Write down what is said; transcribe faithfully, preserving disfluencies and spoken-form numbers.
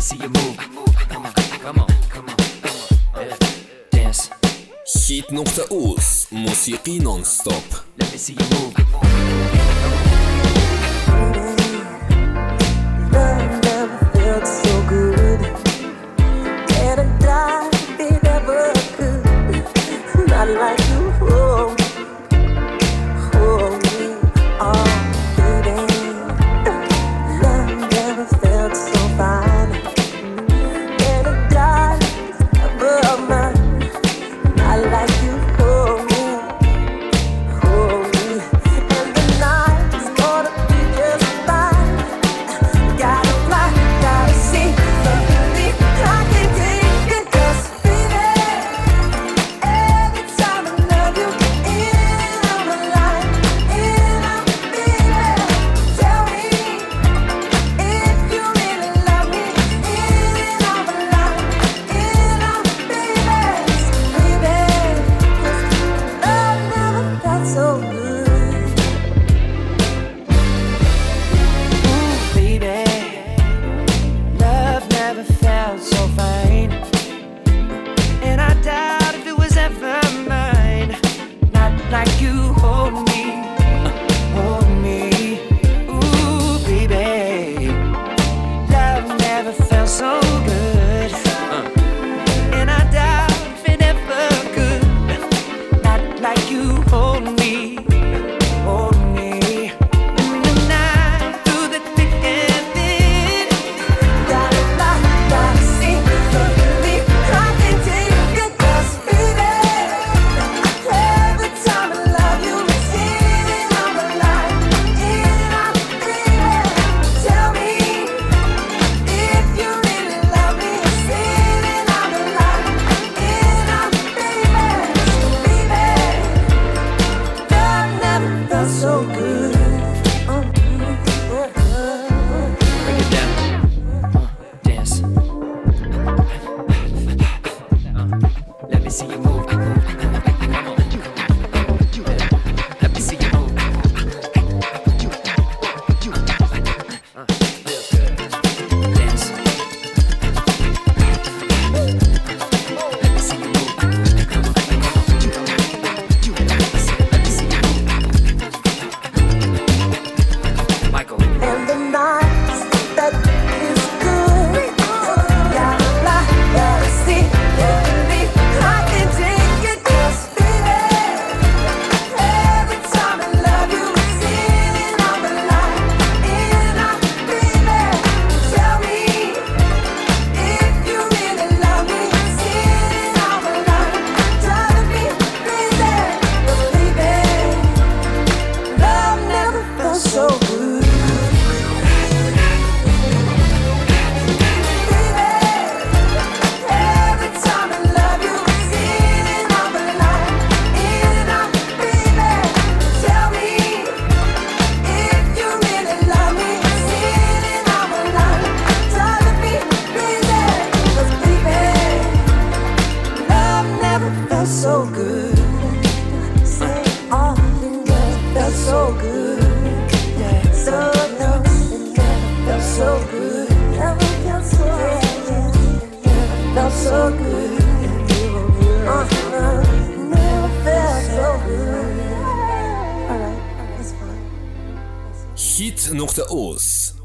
see you move. Come on, come on, come on. Yeah. Dance. هيت نقطة أوس موسيقي نون ستوب. Let me see you move. Love never felt so good. And I died if it ever could. Not like you hold me, hold me, oh baby. Love never felt so fine. And I died ever mine. Not like you hold me, hold me. And the night is gonna be just fine. Gotta fly, gotta see, baby, I can take it, 'cause baby, every time I love you, in on my life, in on my baby. Tell me if you really love me, in on my life, in on my baby, baby, 'cause love never felt so good. Ooh, baby, love never felt so fine. And I doubt if it was ever mine. Not like you hold me, hold me. Ooh, baby, love never felt so good. And I doubt if it ever could. Not like you hold me, hold me. In the night, through the thick and thin. Gotta fly, gotta see, baby, I can take it, 'cause baby, every time I love you, it's in on my life, in on my baby. Tell me if you really love me, it's in on my life, in on my baby, baby. Love never felt so good. Break it down. Uh, dance. Uh, let me see you move. Come on. Let me see you move. Uh, feel good. Dance. Let me see you move. Come on. Let me see you move. Michael. And the nights that is good. Gotta fly, gotta see, baby, I can take it, 'cause baby, every time I love you, it's in on my life, in on my baby. Tell me if you really love me, it's in on my life, driving me crazy, 'cause baby, love never felt so good. Every time I love you, it's in on my life, in on my baby. Tell me if you really love me, it's in on my life, driving me crazy, 'cause baby, love never felt so good. Say all the love felt so good, yeah, so no, it never felt so good, never felt so good. Felt so good. Uh-huh. Never felt so good. Alright, that's fine. هيت نقطة أوس